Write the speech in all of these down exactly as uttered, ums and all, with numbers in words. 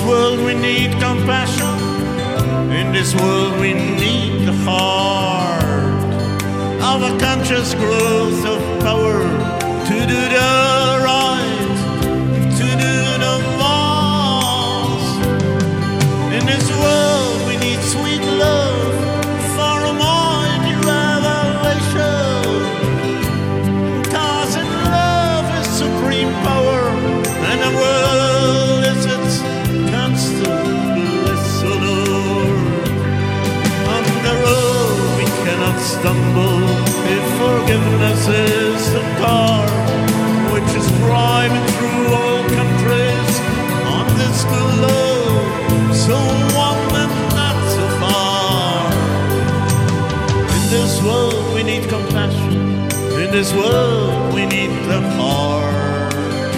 world we need compassion. In this world we need the heart of a conscious growth of power to do the right, to do the most. In this world we need sweet love for a mighty revelation. Cause in love is supreme power, and the world is its constant bliss. O Lord, on the road we cannot stumble if forgiveness is the car which is driving through all countries on this globe, so one and not so far. In this world we need compassion. In this world we need the heart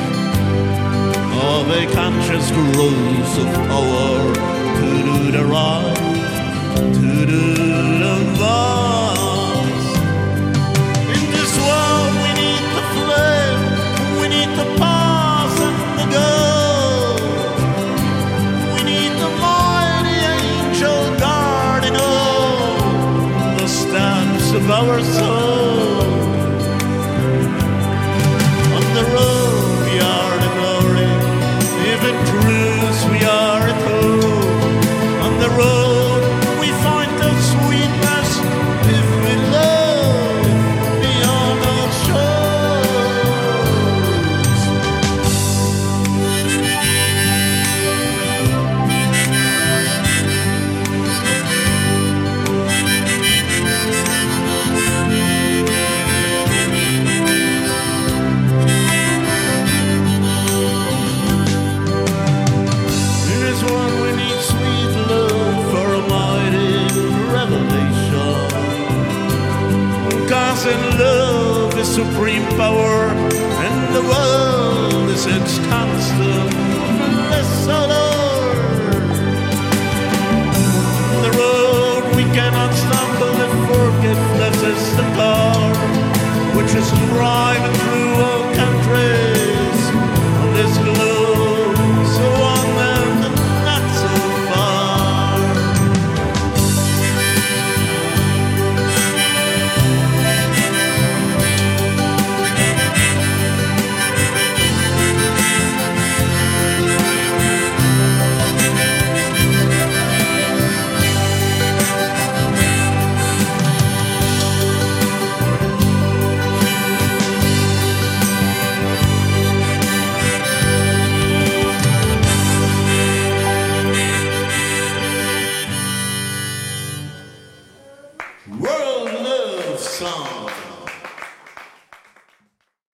of a conscious growth of power to do the right, to do the vast. In this world we need the flame, we need the path and the gold. We need the mighty angel guarding all the steps of our soul. On the road we are the glory, if in truth we are at home. On the road we find the sweetness, if we love beyond our shores. In this world we need sweet love for a mighty revelation. Cause in love is supreme power, and the world is its constant bliss. O Lord, on the road we cannot stumble if forgiveness is the car which is driving through all countries on this globe, so on and not so far. World Love Song.